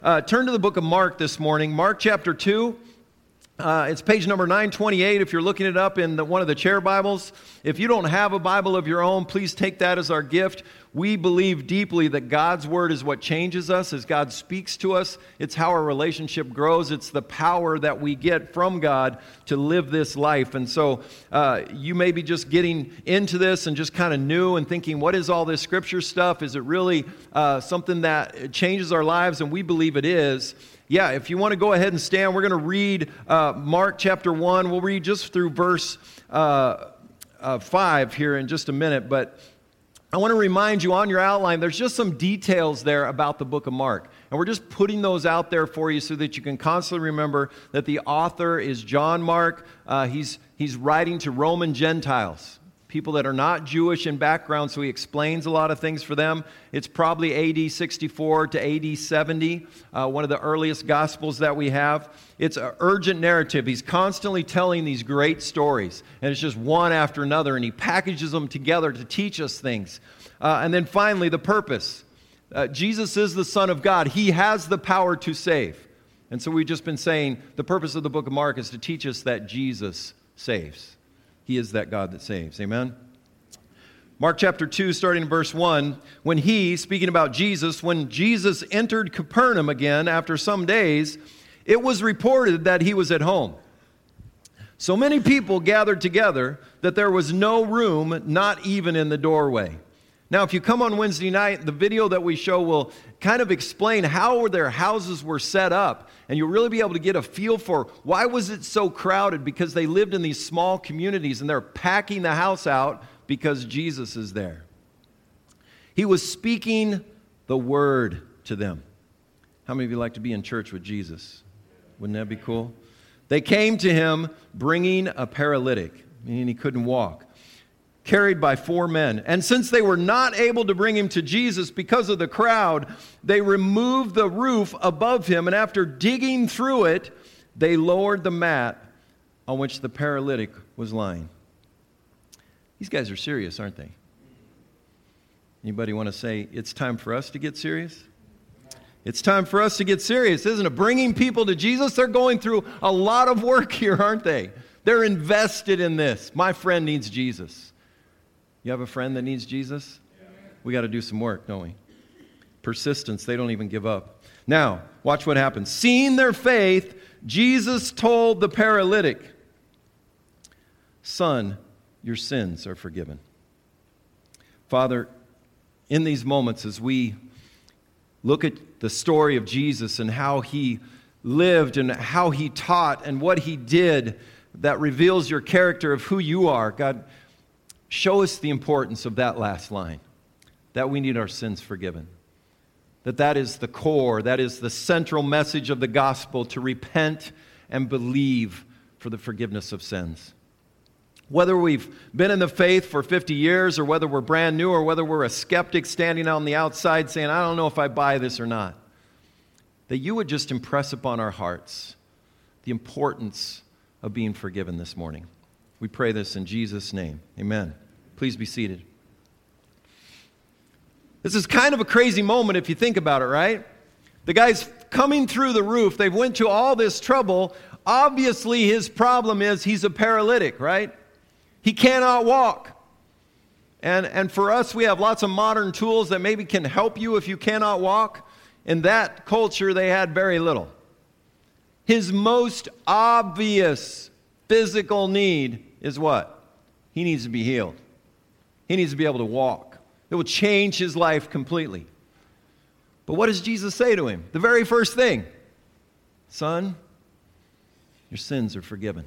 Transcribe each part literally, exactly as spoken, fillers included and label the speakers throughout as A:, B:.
A: Uh, turn to the book of Mark this morning, Mark chapter two. Uh, it's page number nine twenty-eight if you're looking it up in the, one of the chair Bibles. If you don't have a Bible of your own, please take that as our gift. We believe deeply that God's Word is what changes us as God speaks to us. It's how our relationship grows. It's the power that we get from God to live this life. And so uh, you may be just getting into this and just kind of new and thinking, what is all this Scripture stuff? Is it really uh, something that changes our lives? And we believe it is. Yeah, if you want to go ahead and stand, we're going to read uh, Mark chapter one. We'll read just through verse uh, uh, five here in just a minute. But I want to remind you on your outline, there's just some details there about the book of Mark. And we're just putting those out there for you so that you can constantly remember that the author is John Mark. Uh, he's, he's writing to Roman Gentiles, people that are not Jewish in background, so he explains a lot of things for them. It's probably A D sixty-four to A D seventy, uh, one of the earliest Gospels that we have. It's an urgent narrative. He's constantly telling these great stories, and it's just one after another, and he packages them together to teach us things. Uh, and then finally, the purpose. Uh, Jesus is the Son of God. He has the power to save. And so we've just been saying the purpose of the book of Mark is to teach us that Jesus saves. He is that God that saves. Amen? Mark chapter two, starting in verse one, when he, speaking about Jesus, when Jesus entered Capernaum again after some days, it was reported that he was at home. So many people gathered together that there was no room, not even in the doorway. Now, if you come on Wednesday night, the video that we show will kind of explain how their houses were set up. And you'll really be able to get a feel for why was it so crowded, because they lived in these small communities and they're packing the house out because Jesus is there. He was speaking the word to them. How many of you like to be in church with Jesus? Wouldn't that be cool? They came to him bringing a paralytic, meaning he couldn't walk, carried by four men. And since they were not able to bring him to Jesus because of the crowd, they removed the roof above him, and after digging through it, they lowered the mat on which the paralytic was lying. These guys are serious, aren't they? Anybody want to say, it's time for us to get serious? It's time for us to get serious, isn't it? Bringing people to Jesus, they're going through a lot of work here, aren't they? They're invested in this. My friend needs Jesus. You have a friend that needs Jesus? Yeah. We got to do some work, don't we? Persistence, they don't even give up. Now, watch what happens. Seeing their faith, Jesus told the paralytic, "Son, your sins are forgiven." Father, in these moments as we look at the story of Jesus and how he lived and how he taught and what he did that reveals your character of who you are, God, show us the importance of that last line, that we need our sins forgiven. That that is the core, that is the central message of the gospel, to repent and believe for the forgiveness of sins. Whether we've been in the faith for fifty years, or whether we're brand new, or whether we're a skeptic standing on the outside saying, I don't know if I buy this or not, that you would just impress upon our hearts the importance of being forgiven this morning. We pray this in Jesus' name. Amen. Please be seated. This is kind of a crazy moment if you think about it, right? The guy's coming through the roof. They went to all this trouble. Obviously, his problem is he's a paralytic, right? He cannot walk. And, and for us, we have lots of modern tools that maybe can help you if you cannot walk. In that culture, they had very little. His most obvious physical need is what? He needs to be healed. He needs to be able to walk. It will change his life completely. But what does Jesus say to him? The very first thing. Son, your sins are forgiven.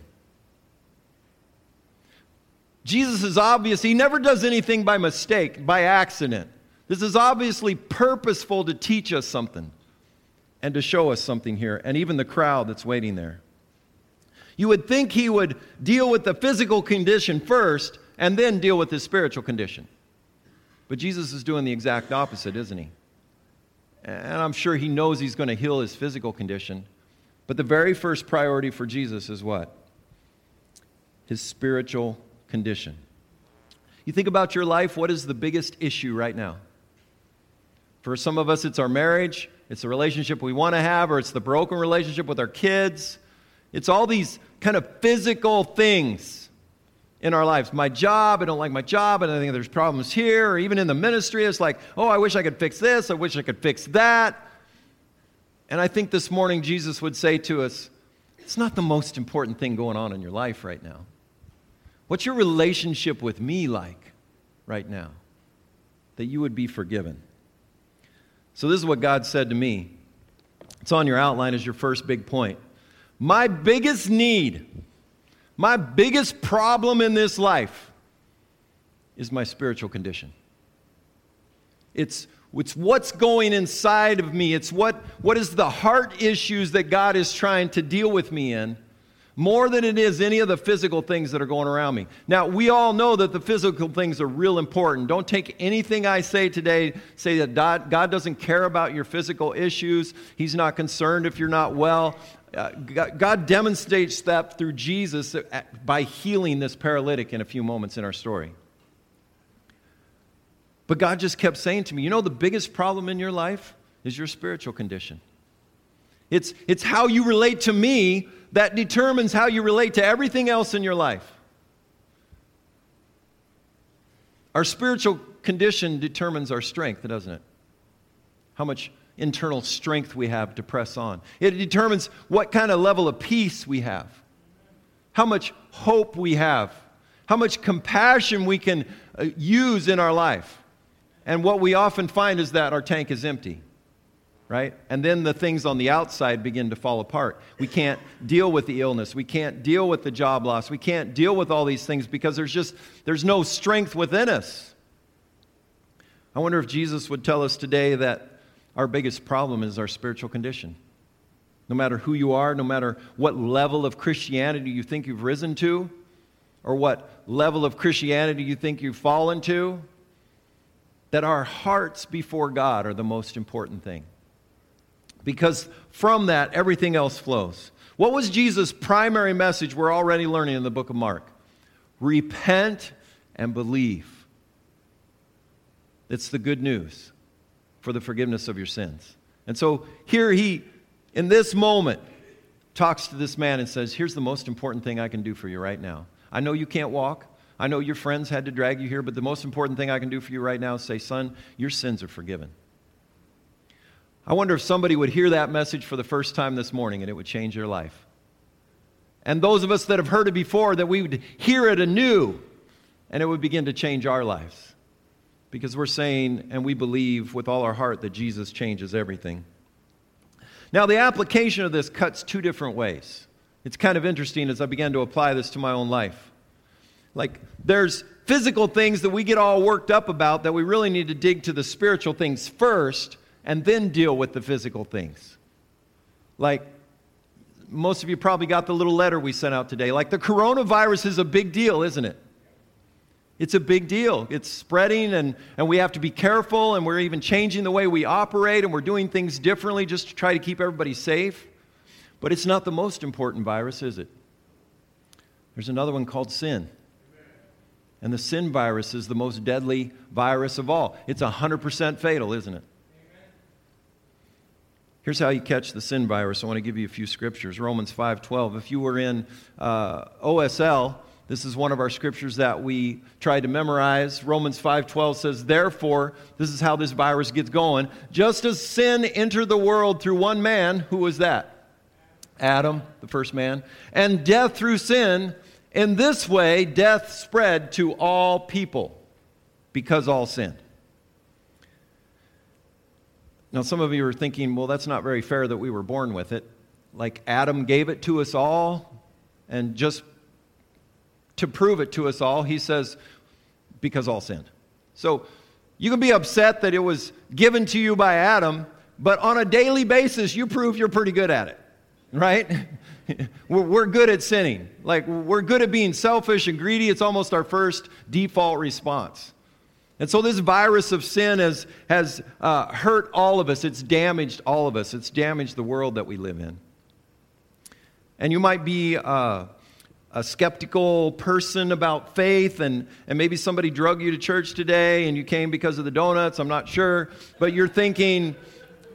A: Jesus is obvious. He never does anything by mistake, by accident. This is obviously purposeful to teach us something and to show us something here, and even the crowd that's waiting there. You would think he would deal with the physical condition first and then deal with his spiritual condition. But Jesus is doing the exact opposite, isn't he? And I'm sure he knows he's going to heal his physical condition. But the very first priority for Jesus is what? His spiritual condition. You think about your life, what is the biggest issue right now? For some of us, it's our marriage. it's the relationship we want to have, or it's the broken relationship with our kids. It's all these kind of physical things in our lives. My job, I don't like my job, and I think there's problems here, or even in the ministry, it's like, oh, I wish I could fix this, I wish I could fix that. And I think this morning Jesus would say to us, it's not the most important thing going on in your life right now. What's your relationship with me like right now? That you would be forgiven. So this is what God said to me. It's on your outline as your first big point. My biggest need, my biggest problem in this life is my spiritual condition. It's, it's what's going inside of me. It's what, what is the heart issues that God is trying to deal with me in, more than it is any of the physical things that are going around me. Now, we all know that the physical things are real important. Don't take anything I say today, say that God, God doesn't care about your physical issues. He's not concerned if you're not well. Uh, God, God demonstrates that through Jesus by healing this paralytic in a few moments in our story. But God just kept saying to me, you know, the biggest problem in your life is your spiritual condition. It's, it's how you relate to me that determines how you relate to everything else in your life. Our spiritual condition determines our strength, doesn't it? How much internal strength we have to press on. It determines what kind of level of peace we have, how much hope we have, how much compassion we can uh, use in our life. And what we often find is that our tank is empty. Right? And then the things on the outside begin to fall apart. We can't deal with the illness. We can't deal with the job loss. We can't deal with all these things because there's just, there's no strength within us. I wonder if Jesus would tell us today that our biggest problem is our spiritual condition. No matter who you are, no matter what level of Christianity you think you've risen to, or what level of Christianity you think you've fallen to, that our hearts before God are the most important thing. Because from that, everything else flows. What was Jesus' primary message we're already learning in the book of Mark? Repent and believe. It's the good news for the forgiveness of your sins. And so here he, in this moment, talks to this man and says, here's the most important thing I can do for you right now. I know you can't walk. I know your friends had to drag you here, but the most important thing I can do for you right now is say, son, your sins are forgiven. I wonder if somebody would hear that message for the first time this morning and it would change their life. And those of us that have heard it before, that we would hear it anew and it would begin to change our lives. Because we're saying and we believe with all our heart that Jesus changes everything. Now, the application of this cuts two different ways. It's kind of interesting as I began to apply this to my own life. Like, there's physical things that we get all worked up about that we really need to dig to the spiritual things first and then deal with the physical things. Like, most of you probably got the little letter we sent out today. Like, the coronavirus is a big deal, isn't it? It's a big deal. It's spreading, and, and we have to be careful, and we're even changing the way we operate, and we're doing things differently just to try to keep everybody safe. But it's not the most important virus, is it? There's another one called sin. And the sin virus is the most deadly virus of all. It's one hundred percent fatal, isn't it? Here's how you catch the sin virus. I want to give you a few scriptures. Romans five twelve. If you were in uh, O S L, this is one of our scriptures that we tried to memorize. Romans five twelve says, therefore, this is how this virus gets going. Just as sin entered the world through one man, who was that? Adam, the first man. And death through sin. In this way, death spread to all people because all sinned. Now, some of you are thinking, well, that's not very fair that we were born with it. Like Adam gave it to us all, and just to prove it to us all, he says, because all sinned. So you can be upset that it was given to you by Adam, but on a daily basis, you prove you're pretty good at it, right? We're good at sinning. Like, we're good at being selfish and greedy. It's almost our first default response. And so this virus of sin has, has uh, hurt all of us. It's damaged all of us. It's damaged the world that we live in. And you might be uh, a skeptical person about faith, and, and maybe somebody drug you to church today and you came because of the donuts. I'm not sure. But you're thinking,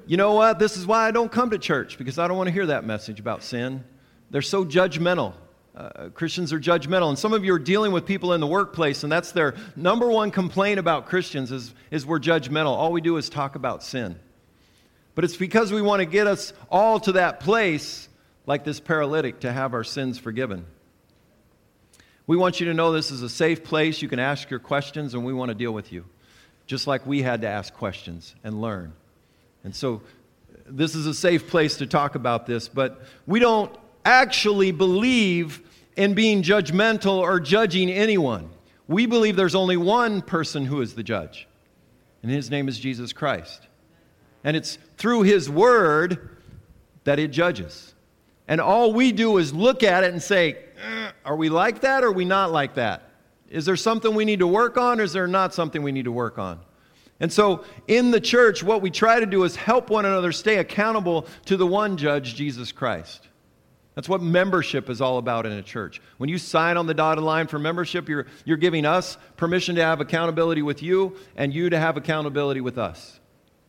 A: you know what? This is why I don't come to church, because I don't want to hear that message about sin. They're so judgmental. Uh, Christians are judgmental. And some of you are dealing with people in the workplace, and that's their number one complaint about Christians is, is we're judgmental. All we do is talk about sin. But it's because we want to get us all to that place, like this paralytic, to have our sins forgiven. We want you to know this is a safe place. You can ask your questions, and we want to deal with you, just like we had to ask questions and learn. And so this is a safe place to talk about this, but we don't actually believe in being judgmental or judging anyone. We believe there's only one person who is the judge, and his name is Jesus Christ. And it's through his word that it judges. And all we do is look at it and say, eh, are we like that or are we not like that? Is there something we need to work on or is there not something we need to work on? And so in the church, what we try to do is help one another stay accountable to the one judge, Jesus Christ. That's what membership is all about in a church. When you sign on the dotted line for membership, you're, you're giving us permission to have accountability with you and you to have accountability with us.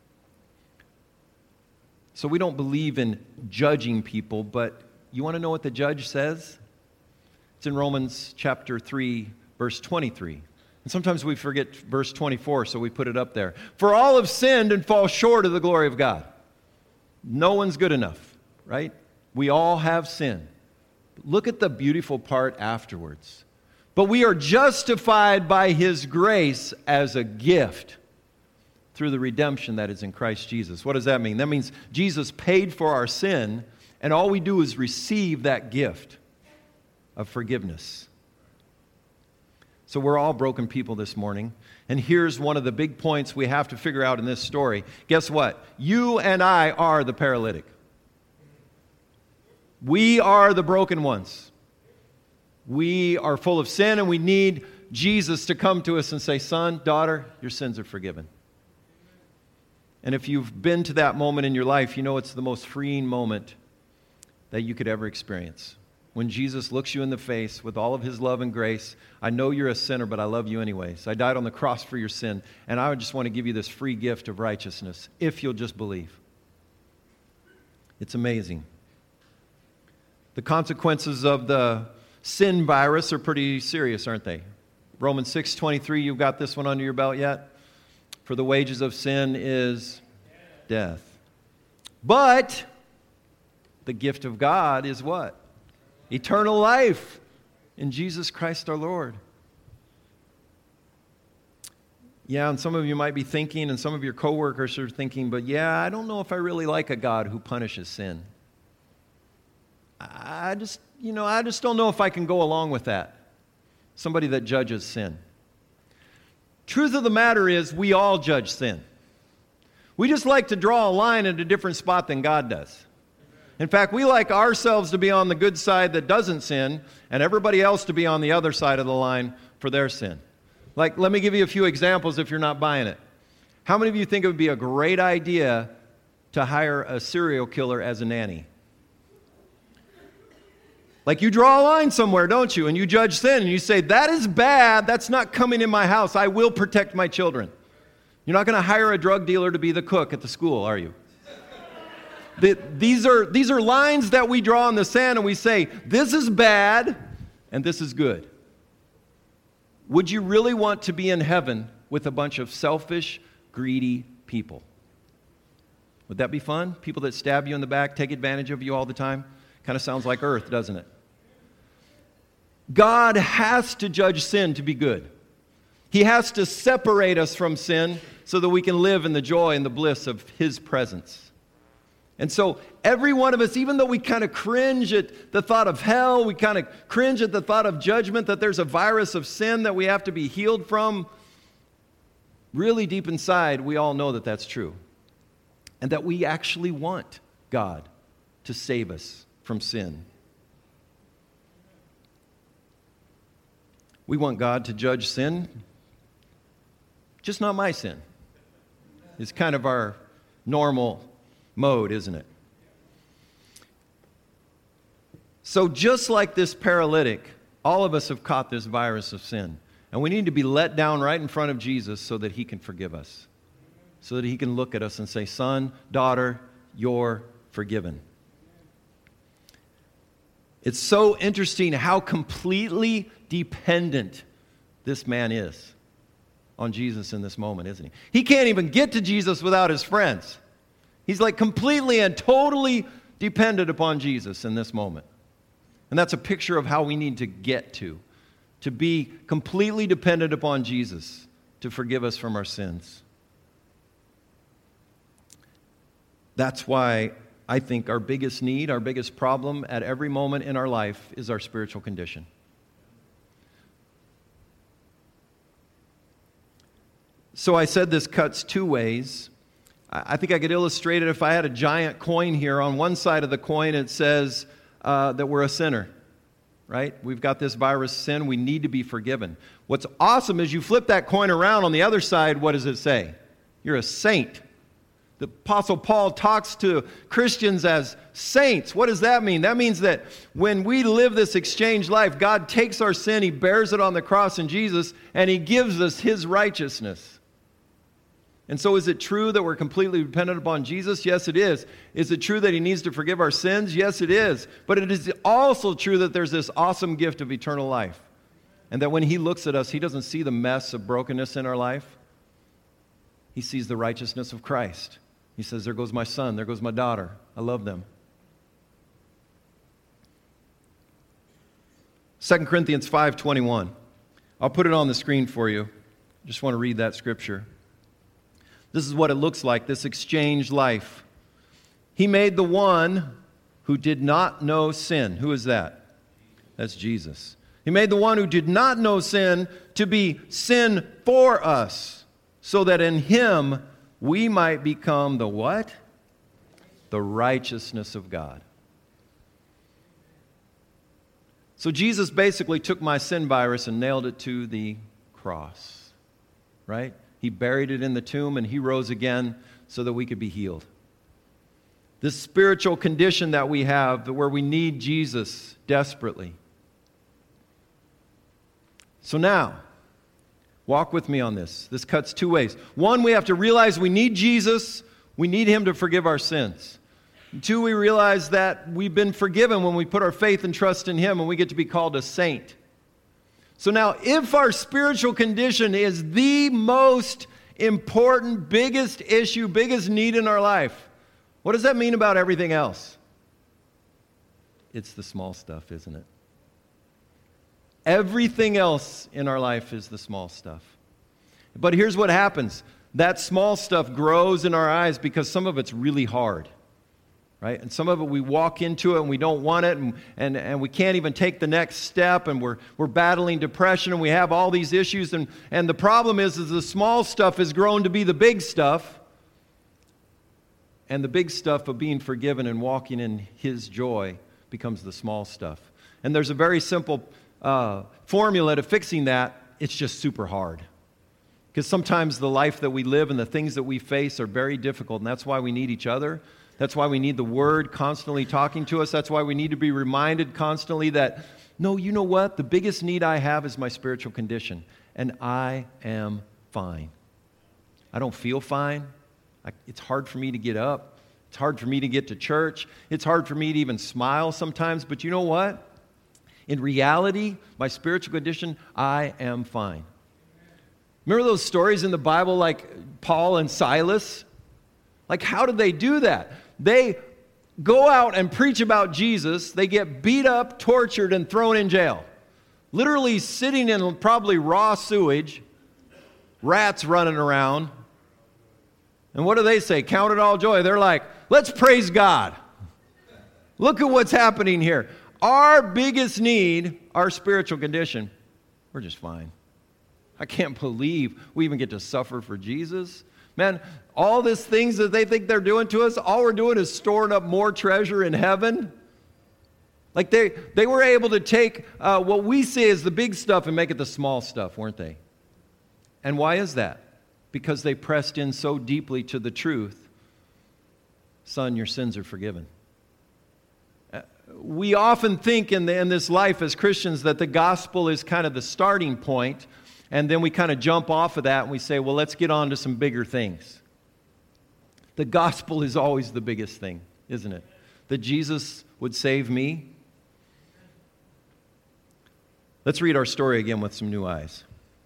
A: So we don't believe in judging people, but you want to know what the judge says? It's in Romans chapter three, verse twenty-three. And sometimes we forget verse twenty-four, so we put it up there. For all have sinned and fall short of the glory of God. No one's good enough, right? We all have sin. Look at the beautiful part afterwards. But we are justified by his grace as a gift through the redemption that is in Christ Jesus. What does that mean? That means Jesus paid for our sin, and all we do is receive that gift of forgiveness. So we're all broken people this morning. And here's one of the big points we have to figure out in this story. Guess what? You and I are the paralytic. We are the broken ones. We are full of sin, and we need Jesus to come to us and say, son, daughter, your sins are forgiven. And if you've been to that moment in your life, you know it's the most freeing moment that you could ever experience. When Jesus looks you in the face with all of his love and grace, I know you're a sinner, but I love you anyways. I died on the cross for your sin, and I just want to give you this free gift of righteousness, if you'll just believe. It's amazing. The consequences of the sin virus are pretty serious, aren't they? Romans six twenty-three, you've got this one under your belt yet? For the wages of sin is death. But the gift of God is what? Eternal life in Jesus Christ our Lord. Yeah, and some of you might be thinking, and some of your coworkers are thinking, but yeah, I don't know if I really like a God who punishes sin. I just, you know, I just don't know if I can go along with that. Somebody that judges sin. Truth of the matter is, we all judge sin. We just like to draw a line at a different spot than God does. In fact, we like ourselves to be on the good side that doesn't sin, and everybody else to be on the other side of the line for their sin. Like, let me give you a few examples if you're not buying it. How many of you think it would be a great idea to hire a serial killer as a nanny? Like, you draw a line somewhere, don't you? And you judge sin, and you say, that is bad. That's not coming in my house. I will protect my children. You're not going to hire a drug dealer to be the cook at the school, are you? the, these are, these are lines that we draw in the sand, and we say, this is bad, and this is good. Would you really want to be in heaven with a bunch of selfish, greedy people? Would that be fun? People that stab you in the back, take advantage of you all the time? Kind of sounds like earth, doesn't it? God has to judge sin to be good. He has to separate us from sin so that we can live in the joy and the bliss of his presence. And so every one of us, even though we kind of cringe at the thought of hell, we kind of cringe at the thought of judgment, that there's a virus of sin that we have to be healed from, really deep inside, we all know that that's true. And that we actually want God to save us from sin. We want God to judge sin, just not my sin. It's kind of our normal mode, isn't it? So just like this paralytic, all of us have caught this virus of sin. And we need to be let down right in front of Jesus so that he can forgive us. so that he can look at us and say, son, daughter, you're forgiven. It's so interesting how completely dependent this man is on Jesus in this moment, isn't he? He can't even get to Jesus without his friends. He's like completely and totally dependent upon Jesus in this moment. And that's a picture of how we need to get to, to be completely dependent upon Jesus to forgive us from our sins. That's why I think our biggest need, our biggest problem at every moment in our life is our spiritual condition. So I said this cuts two ways. I think I could illustrate it if I had a giant coin here. On one side of the coin it says uh, that we're a sinner, right? We've got this virus sin. We need to be forgiven. What's awesome is you flip that coin around. On the other side, what does it say? You're a saint. The Apostle Paul talks to Christians as saints. What does that mean? That means that when we live this exchange life, God takes our sin, He bears it on the cross in Jesus, and He gives us His righteousness. And so is it true that we're completely dependent upon Jesus? Yes, it is. Is it true that He needs to forgive our sins? Yes, it is. But it is also true that there's this awesome gift of eternal life. And that when He looks at us, He doesn't see the mess of brokenness in our life. He sees the righteousness of Christ. He says, there goes my son, there goes my daughter. I love them. Second Corinthians five twenty-one. I'll put it on the screen for you. I just want to read that scripture. This is what it looks like, this exchange life. He made the one who did not know sin. Who is that? That's Jesus. He made the one who did not know sin to be sin for us, so that in Him we might become the what? The righteousness of God. So Jesus basically took my sin virus and nailed it to the cross, right? He buried it in the tomb and He rose again so that we could be healed. This spiritual condition that we have, where we need Jesus desperately. So now, walk with me on this. This cuts two ways. One, we have to realize we need Jesus. We need Him to forgive our sins. And two, we realize that we've been forgiven when we put our faith and trust in Him and we get to be called a saint. So now, if our spiritual condition is the most important, biggest issue, biggest need in our life, what does that mean about everything else? It's the small stuff, isn't it? Everything else in our life is the small stuff. But here's what happens. That small stuff grows in our eyes because some of it's really hard. Right? And some of it we walk into it and we don't want it, and, and, and we can't even take the next step, and we're we're battling depression, and we have all these issues, and, and the problem is, is the small stuff has grown to be the big stuff, and the big stuff of being forgiven and walking in His joy becomes the small stuff. And there's a very simple uh, formula to fixing that. It's just super hard. Because sometimes the life that we live and the things that we face are very difficult, and that's why we need each other. That's why we need the Word constantly talking to us. That's why we need to be reminded constantly that, no, you know what? The biggest need I have is my spiritual condition, and I am fine. I don't feel fine. I, it's hard for me to get up. It's hard for me to get to church. It's hard for me to even smile sometimes. But you know what? In reality, my spiritual condition, I am fine. Remember those stories in the Bible like Paul and Silas? Like, how did they do that? They go out and preach about Jesus. They get beat up, tortured, and thrown in jail. Literally sitting in probably raw sewage, rats running around. And what do they say? Count it all joy. They're like, let's praise God. Look at what's happening here. Our biggest need, our spiritual condition, we're just fine. I can't believe we even get to suffer for Jesus. Man, all these things that they think they're doing to us, all we're doing is storing up more treasure in heaven. Like they, they were able to take uh, what we see as the big stuff and make it the small stuff, weren't they? And why is that? Because they pressed in so deeply to the truth. Son, your sins are forgiven. Uh, we often think in, the, in this life as Christians that the gospel is kind of the starting point. And then we kind of jump off of that and we say, well, let's get on to some bigger things. The gospel is always the biggest thing, isn't it? That Jesus would save me. Let's read our story again with some new eyes.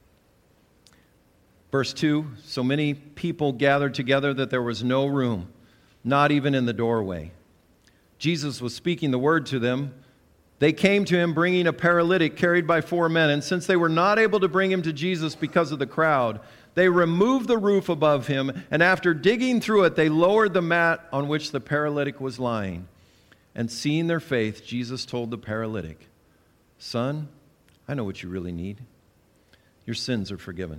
A: Verse two, so many people gathered together that there was no room, not even in the doorway. Jesus was speaking the word to them. They came to him bringing a paralytic carried by four men, and since they were not able to bring him to Jesus because of the crowd, they removed the roof above him, and after digging through it, they lowered the mat on which the paralytic was lying. And seeing their faith, Jesus told the paralytic, "Son, I know what you really need. Your sins are forgiven."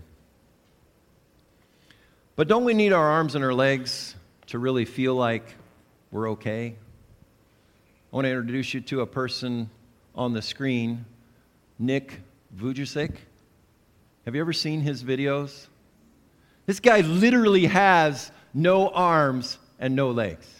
A: But don't we need our arms and our legs to really feel like we're okay? I want to introduce you to a person on the screen, Nick Vujicic. Have you ever seen his videos? This guy literally has no arms and no legs.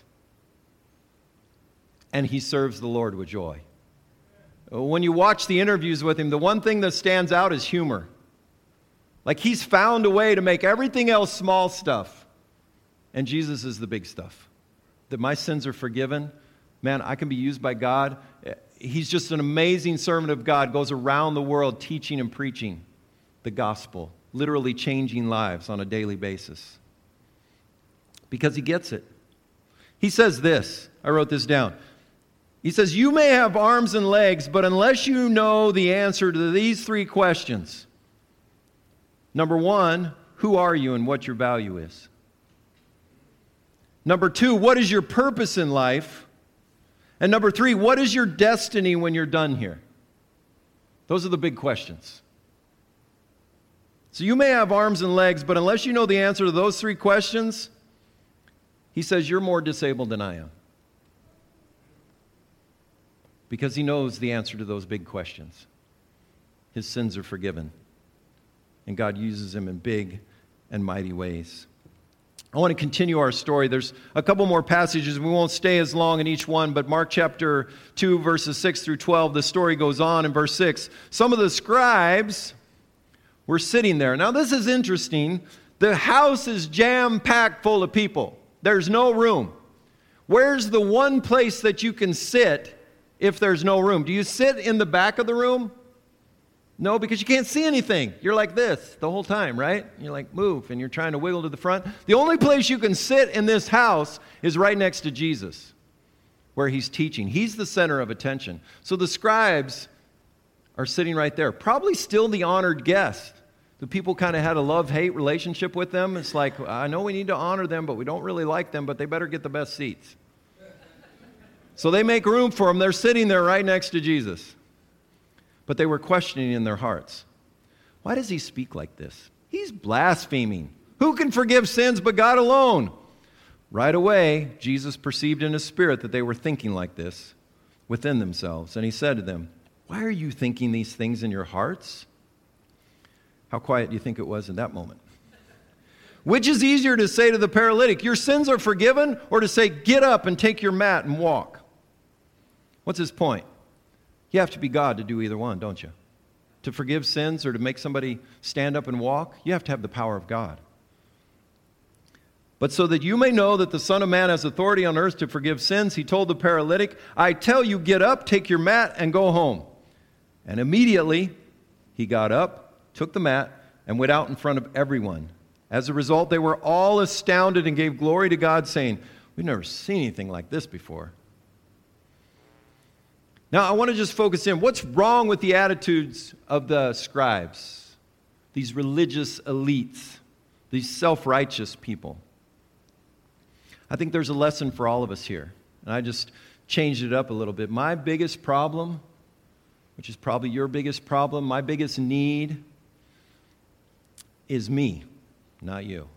A: And he serves the Lord with joy. When you watch the interviews with him, the one thing that stands out is humor. Like he's found a way to make everything else small stuff. And Jesus is the big stuff. That my sins are forgiven. Man, I can be used by God. He's just an amazing servant of God. Goes around the world teaching and preaching the gospel. Literally changing lives on a daily basis. Because he gets it. He says this. I wrote this down. He says, you may have arms and legs, but unless you know the answer to these three questions. Number one, who are you and what your value is? Number two, what is your purpose in life? And number three, what is your destiny when you're done here? Those are the big questions. So you may have arms and legs, but unless you know the answer to those three questions, he says you're more disabled than I am. Because he knows the answer to those big questions. His sins are forgiven. And God uses him in big and mighty ways. I want to continue our story. There's a couple more passages. We won't stay as long in each one, but Mark chapter two, verses six through twelve, the story goes on in verse six. Some of the scribes were sitting there. Now this is interesting. The house is jam-packed full of people. There's no room. Where's the one place that you can sit if there's no room? Do you sit in the back of the room? No, because you can't see anything. You're like this the whole time, right? You're like, move, and you're trying to wiggle to the front. The only place you can sit in this house is right next to Jesus, where he's teaching. He's the center of attention. So the scribes are sitting right there, probably still the honored guest. The people kind of had a love-hate relationship with them. It's like, I know we need to honor them, but we don't really like them, but they better get the best seats. So they make room for them. They're sitting there right next to Jesus. But they were questioning in their hearts, why does he speak like this? He's blaspheming. Who can forgive sins but God alone? Right away, Jesus perceived in his spirit that they were thinking like this within themselves. And he said to them, why are you thinking these things in your hearts? How quiet do you think it was in that moment? Which is easier to say to the paralytic, your sins are forgiven, or to say, get up and take your mat and walk? What's his point? You have to be God to do either one, don't you? To forgive sins or to make somebody stand up and walk, you have to have the power of God. But so that you may know that the Son of Man has authority on earth to forgive sins, he told the paralytic, I tell you, get up, take your mat, and go home. And immediately he got up, took the mat, and went out in front of everyone. As a result, they were all astounded and gave glory to God, saying, we've never seen anything like this before. Now, I want to just focus in. What's wrong with the attitudes of the scribes? These religious elites, these self-righteous people. I think there's a lesson for all of us here. And I just changed it up a little bit. My biggest problem, which is probably your biggest problem, my biggest need is me, not you.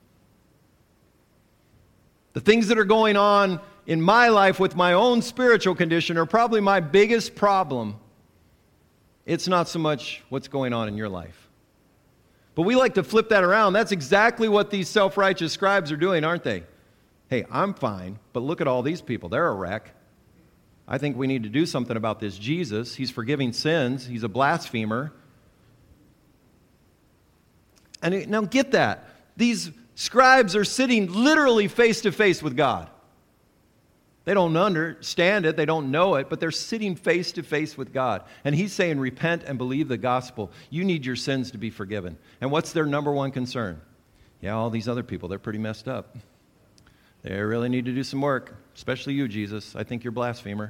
A: The things that are going on in my life with my own spiritual condition are probably my biggest problem. It's not so much what's going on in your life. But we like to flip that around. That's exactly what these self-righteous scribes are doing, aren't they? Hey, I'm fine, but look at all these people. They're a wreck. I think we need to do something about this Jesus. He's forgiving sins. He's a blasphemer. And now get that. These Scribes are sitting literally face to face with God. They don't understand it, they don't know it, but they're sitting face to face with God. And he's saying, repent and believe the gospel. You need your sins to be forgiven. And what's their number one concern? Yeah, all these other people, they're pretty messed up. They really need to do some work, especially you, Jesus. I think you're a blasphemer.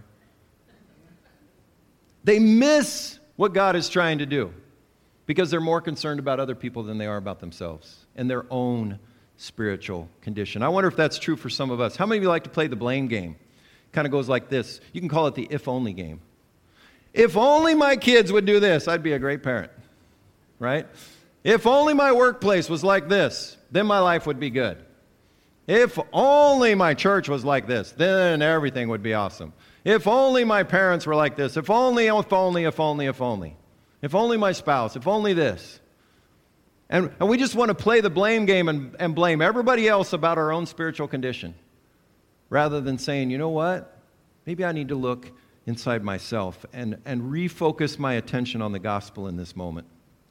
A: They miss what God is trying to do because they're more concerned about other people than they are about themselves and their own spiritual condition. I wonder if that's true for some of us. How many of you like to play the blame game? Kind of goes like this. You can call it the if-only game. If only my kids would do this, I'd be a great parent, right? If only my workplace was like this, then my life would be good. If only my church was like this, then everything would be awesome. If only my parents were like this, if only, if only, if only, if only. If only my spouse, if only this. And, and we just want to play the blame game and, and blame everybody else about our own spiritual condition, rather than saying, you know what, maybe I need to look inside myself and, and refocus my attention on the gospel in this moment.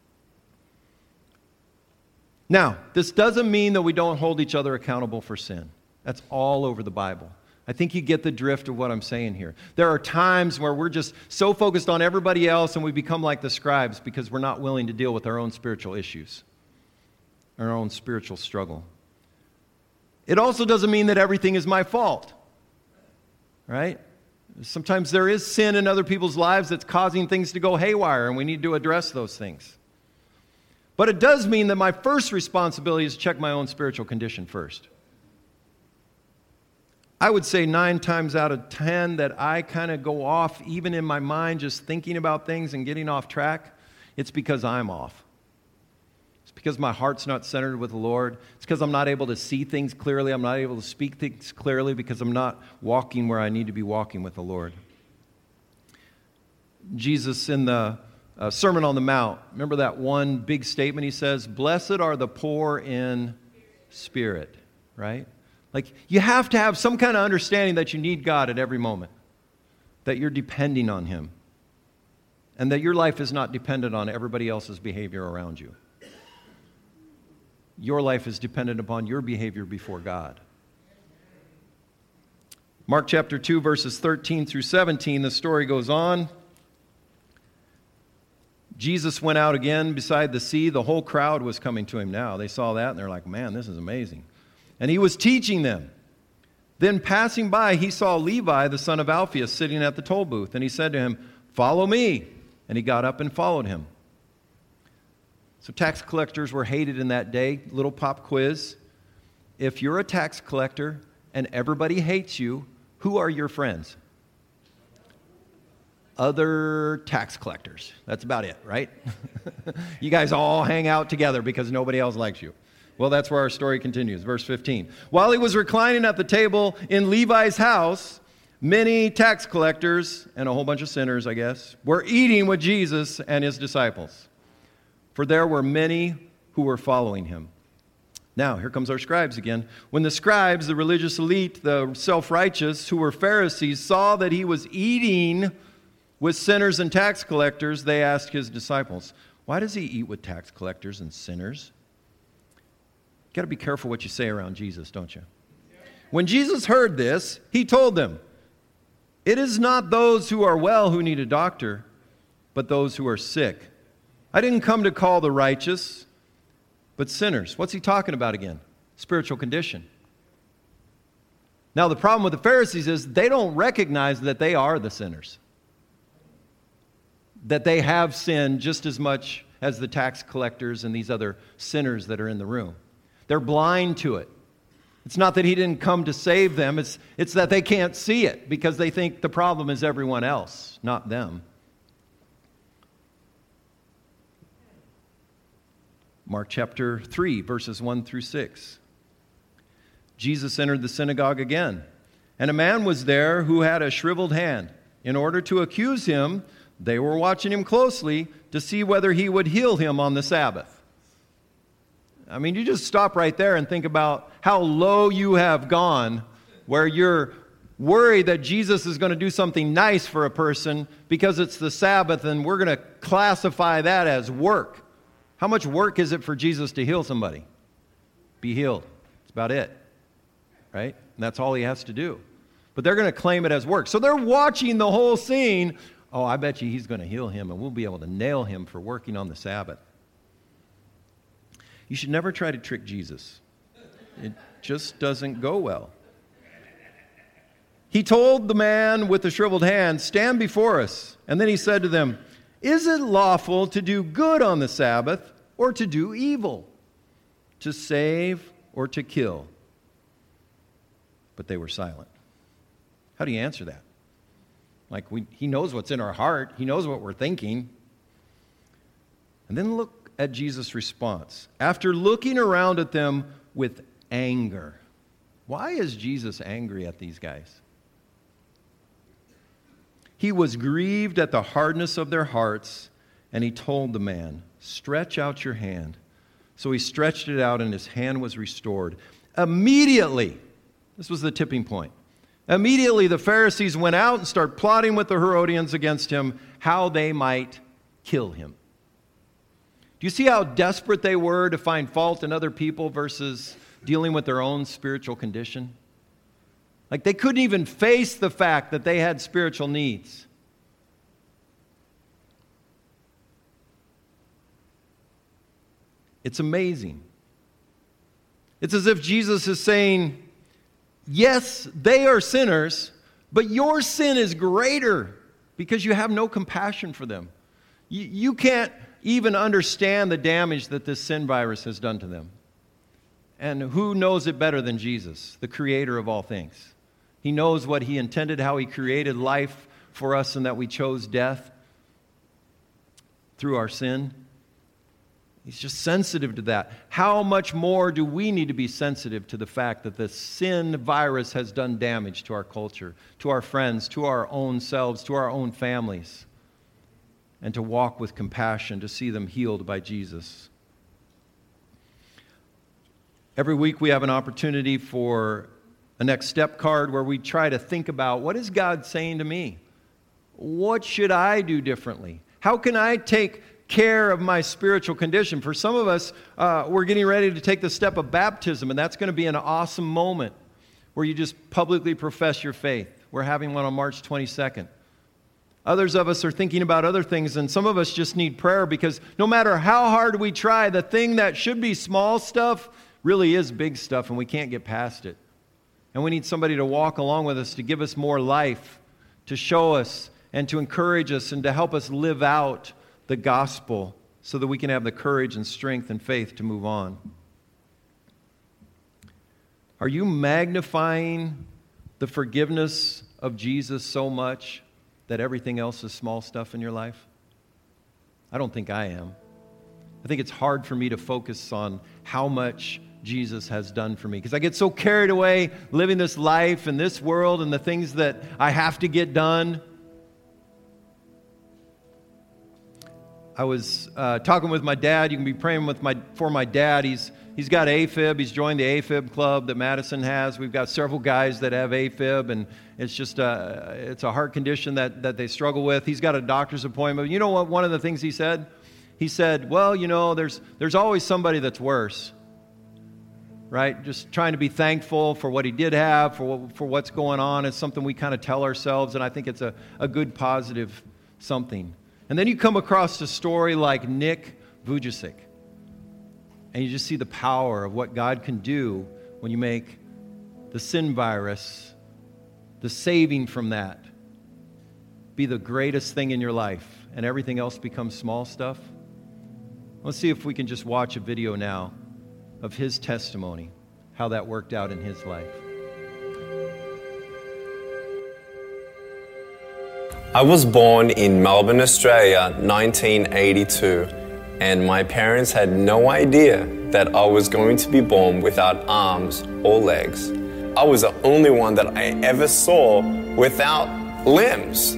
A: Now, this doesn't mean that we don't hold each other accountable for sin. That's all over the Bible. I think you get the drift of what I'm saying here. There are times where we're just so focused on everybody else and we become like the scribes because we're not willing to deal with our own spiritual issues, our own spiritual struggle. It also doesn't mean that everything is my fault, right? Sometimes there is sin in other people's lives that's causing things to go haywire, and we need to address those things. But it does mean that my first responsibility is to check my own spiritual condition first. I would say nine times out of ten that I kind of go off, even in my mind, just thinking about things and getting off track. It's because I'm off. Because my heart's not centered with the Lord. It's because I'm not able to see things clearly. I'm not able to speak things clearly because I'm not walking where I need to be walking with the Lord. Jesus in the uh, Sermon on the Mount, remember that one big statement he says, blessed are the poor in spirit, right? Like you have to have some kind of understanding that you need God at every moment, that you're depending on Him, and that your life is not dependent on everybody else's behavior around you. Your life is dependent upon your behavior before God. Mark chapter two, verses thirteen through seventeen, the story goes on. Jesus went out again beside the sea. The whole crowd was coming to him now. They saw that and they're like, man, this is amazing. And he was teaching them. Then passing by, he saw Levi, the son of Alphaeus, sitting at the toll booth. And he said to him, follow me. And he got up and followed him. So tax collectors were hated in that day. Little pop quiz. If you're a tax collector and everybody hates you, who are your friends? Other tax collectors. That's about it, right? You guys all hang out together because nobody else likes you. Well, that's where our story continues. Verse fifteen. While he was reclining at the table in Levi's house, many tax collectors and a whole bunch of sinners, I guess, were eating with Jesus and his disciples. For there were many who were following him. Now, here comes our scribes again. When the scribes, the religious elite, the self-righteous, who were Pharisees, saw that he was eating with sinners and tax collectors, they asked his disciples, why does he eat with tax collectors and sinners? You've got to be careful what you say around Jesus, don't you? When Jesus heard this, he told them, it is not those who are well who need a doctor, but those who are sick. I didn't come to call the righteous, but sinners. What's he talking about again? Spiritual condition. Now, the problem with the Pharisees is they don't recognize that they are the sinners, that they have sinned just as much as the tax collectors and these other sinners that are in the room. They're blind to it. It's not that he didn't come to save them. It's, it's that they can't see it because they think the problem is everyone else, not them. Mark chapter three, verses one through six. Jesus entered the synagogue again, and a man was there who had a shriveled hand. In order to accuse him, they were watching him closely to see whether he would heal him on the Sabbath. I mean, you just stop right there and think about how low you have gone, where you're worried that Jesus is going to do something nice for a person because it's the Sabbath and we're going to classify that as work. How much work is it for Jesus to heal somebody? be healed. That's about it, right? And that's all he has to do. But they're going to claim it as work. So they're watching the whole scene. Oh, I bet you he's going to heal him, and we'll be able to nail him for working on the Sabbath. You should never try to trick Jesus. It just doesn't go well. He told the man with the shriveled hand, stand before us. And then he said to them, is it lawful to do good on the Sabbath or to do evil, to save or to kill? But they were silent. How do you answer that? Like, we, he knows what's in our heart. He knows what we're thinking. And then look at Jesus' response. After looking around at them with anger. Why is Jesus angry at these guys? He was grieved at the hardness of their hearts, and he told the man, stretch out your hand. So he stretched it out, and his hand was restored. Immediately, this was the tipping point. Immediately the Pharisees went out and started plotting with the Herodians against him, how they might kill him. Do you see how desperate they were to find fault in other people versus dealing with their own spiritual condition? Like, they couldn't even face the fact that they had spiritual needs. It's amazing. It's as if Jesus is saying, yes, they are sinners, but your sin is greater because you have no compassion for them. You, you can't even understand the damage that this sin virus has done to them. And who knows it better than Jesus, the creator of all things? He knows what he intended, how he created life for us, and that we chose death through our sin. He's just sensitive to that. How much more do we need to be sensitive to the fact that the sin virus has done damage to our culture, to our friends, to our own selves, to our own families, and to walk with compassion to see them healed by Jesus? Every week we have an opportunity for a next step card where we try to think about, what is God saying to me? What should I do differently? How can I take care of my spiritual condition? For some of us, uh, we're getting ready to take the step of baptism, and that's going to be an awesome moment where you just publicly profess your faith. We're having one on March twenty-second. Others of us are thinking about other things, and some of us just need prayer because no matter how hard we try, the thing that should be small stuff really is big stuff, and we can't get past it. And we need somebody to walk along with us, to give us more life, to show us and to encourage us and to help us live out the gospel so that we can have the courage and strength and faith to move on. Are you magnifying the forgiveness of Jesus so much that everything else is small stuff in your life? I don't think I am. I think it's hard for me to focus on how much Jesus has done for me because I get so carried away living this life and this world and the things that I have to get done. I was uh, talking with my dad. You can be praying with my for my dad. He's he's got AFib. He's joined the AFib club that Madison has. We've got several guys that have AFib, and it's just a, it's a heart condition that that they struggle with. He's got a doctor's appointment. You know what? One of the things he said, he said, "Well, you know, there's there's always somebody that's worse." Right? Just trying to be thankful for what he did have, for what, for what's going on. It's something we kind of tell ourselves, and I think it's a, a good, positive something. And then you come across a story like Nick Vujicic, and you just see the power of what God can do when you make the sin virus, the saving from that, be the greatest thing in your life, and everything else becomes small stuff. Let's see if we can just watch a video now of his testimony, how that worked out in his life.
B: I was born in Melbourne, Australia, nineteen eighty-two, and my parents had no idea that I was going to be born without arms or legs. I was the only one that I ever saw without limbs.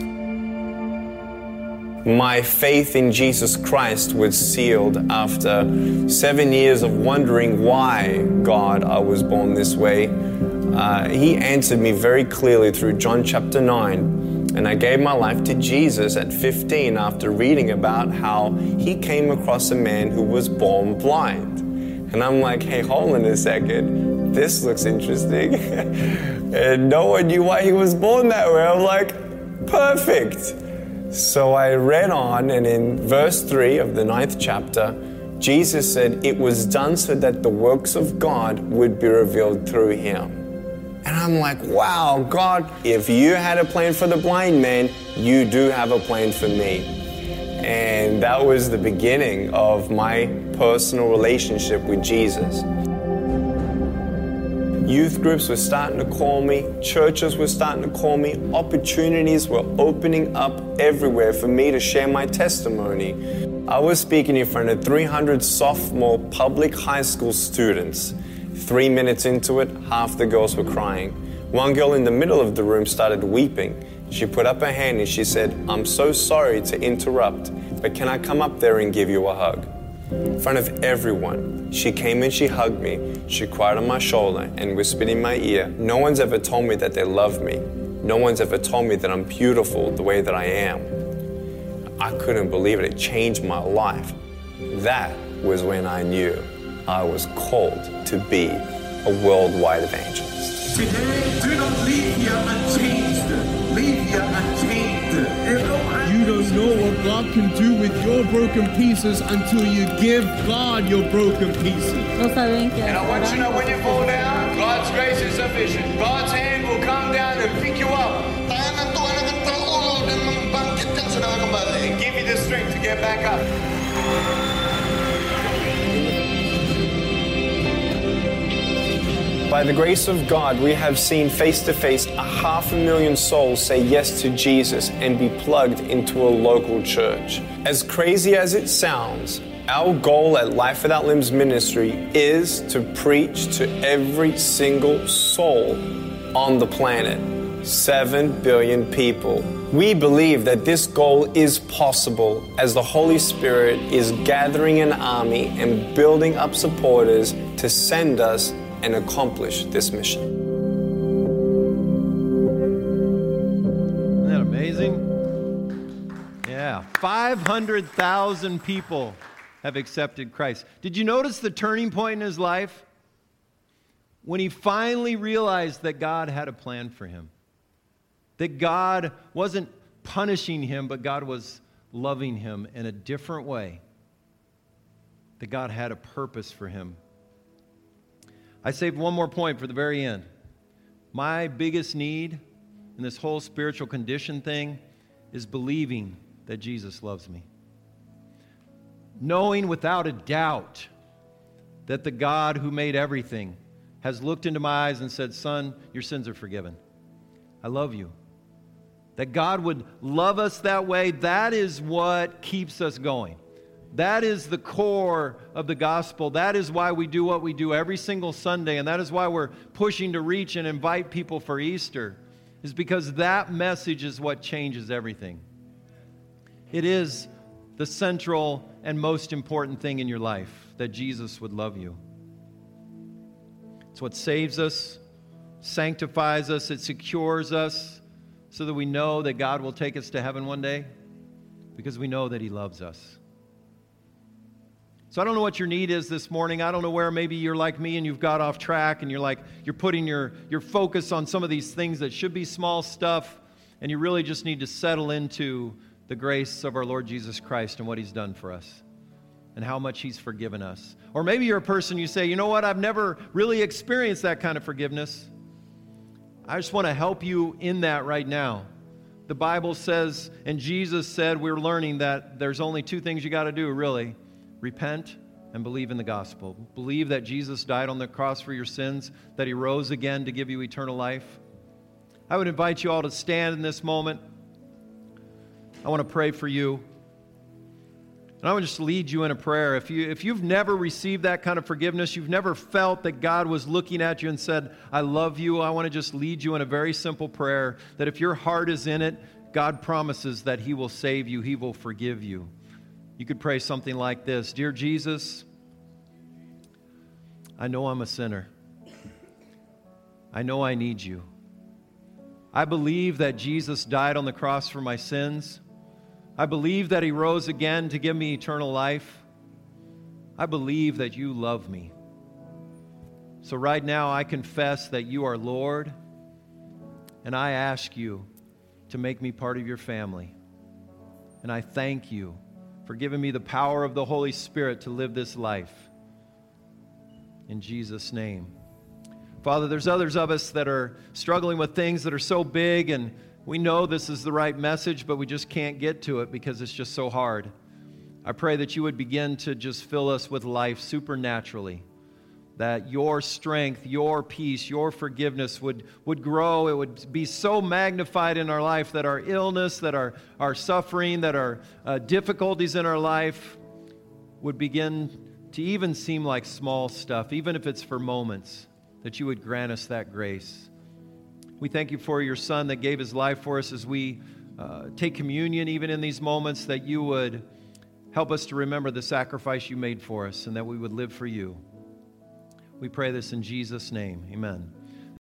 B: My faith in Jesus Christ was sealed after seven years of wondering why, God, I was born this way. Uh, he answered me very clearly through John chapter nine. And I gave my life to Jesus at fifteen after reading about how he came across a man who was born blind. And I'm like, hey, hold on a second. This looks interesting. And no one knew why he was born that way. I'm like, perfect. So I read on, and in verse three of the ninth chapter, Jesus said, it was done so that the works of God would be revealed through him. And I'm like, wow, God, if you had a plan for the blind man, you do have a plan for me. And that was the beginning of my personal relationship with Jesus. Youth groups were starting to call me, churches were starting to call me, opportunities were opening up everywhere for me to share my testimony. I was speaking in front of three hundred sophomore public high school students. Three minutes into it, half the girls were crying. One girl in the middle of the room started weeping. She put up her hand and she said, I'm so sorry to interrupt, but can I come up there and give you a hug? In front of everyone, she came and she hugged me. She cried on my shoulder and whispered in my ear, no one's ever told me that they love me. No one's ever told me that I'm beautiful the way that I am. I couldn't believe it. It changed my life. That was when I knew I was called to be a worldwide evangelist.
C: Today, do not leave here unchanged. Leave here unchanged.
D: You don't know what God can do with your broken pieces until you give God your broken pieces.
E: No saben qué
F: And I want you to know when you fall down, God's grace is sufficient. God's hand will come down and pick you up and give you the strength to get back up.
B: By the grace of God, we have seen face-to-face a half a million souls say yes to Jesus and be plugged into a local church. As crazy as it sounds, our goal at Life Without Limbs Ministry is to preach to every single soul on the planet. Seven billion people. We believe that this goal is possible as the Holy Spirit is gathering an army and building up supporters to send us and accomplish this mission.
A: Isn't that amazing? Yeah, five hundred thousand people have accepted Christ. Did you notice the turning point in his life? When he finally realized that God had a plan for him. That God wasn't punishing him, but God was loving him in a different way. That God had a purpose for him. I saved one more point for the very end. My biggest need in this whole spiritual condition thing is believing that Jesus loves me. Knowing without a doubt that the God who made everything has looked into my eyes and said, son, your sins are forgiven. I love you. That God would love us that way, that is what keeps us going. That is the core of the gospel. That is why we do what we do every single Sunday, and that is why we're pushing to reach and invite people for Easter, is because that message is what changes everything. It is the central and most important thing in your life, that Jesus would love you. It's what saves us, sanctifies us, it secures us, so that we know that God will take us to heaven one day, because we know that He loves us. So I don't know what your need is this morning. I don't know where maybe you're like me and you've got off track and you're like, you're putting your, your focus on some of these things that should be small stuff, and you really just need to settle into the grace of our Lord Jesus Christ and what He's done for us and how much He's forgiven us. Or maybe you're a person, you say, you know what, I've never really experienced that kind of forgiveness. I just want to help you in that right now. The Bible says, and Jesus said, we're learning that there's only two things you got to do, really. Repent and believe in the gospel. Believe that Jesus died on the cross for your sins, that He rose again to give you eternal life. I would invite you all to stand in this moment. I want to pray for you. And I want to just lead you in a prayer. If, you, if you've never received that kind of forgiveness, you've never felt that God was looking at you and said, I love you, I want to just lead you in a very simple prayer, that if your heart is in it, God promises that He will save you, He will forgive you. You could pray something like this: Dear Jesus, I know I'm a sinner. I know I need you. I believe that Jesus died on the cross for my sins. I believe that He rose again to give me eternal life. I believe that you love me. So right now I confess that you are Lord, and I ask you to make me part of your family. And I thank you for giving me the power of the Holy Spirit to live this life. In Jesus' name. Father, there's others of us that are struggling with things that are so big, and we know this is the right message, but we just can't get to it because it's just so hard. I pray that you would begin to just fill us with life supernaturally, that your strength, your peace, your forgiveness would, would grow. It would be so magnified in our life that our illness, that our, our suffering, that our uh, difficulties in our life would begin to even seem like small stuff, even if it's for moments, that you would grant us that grace. We thank you for your Son that gave his life for us as we uh, take communion, even in these moments, that you would help us to remember the sacrifice you made for us and that we would live for you. We pray this in Jesus' name. Amen.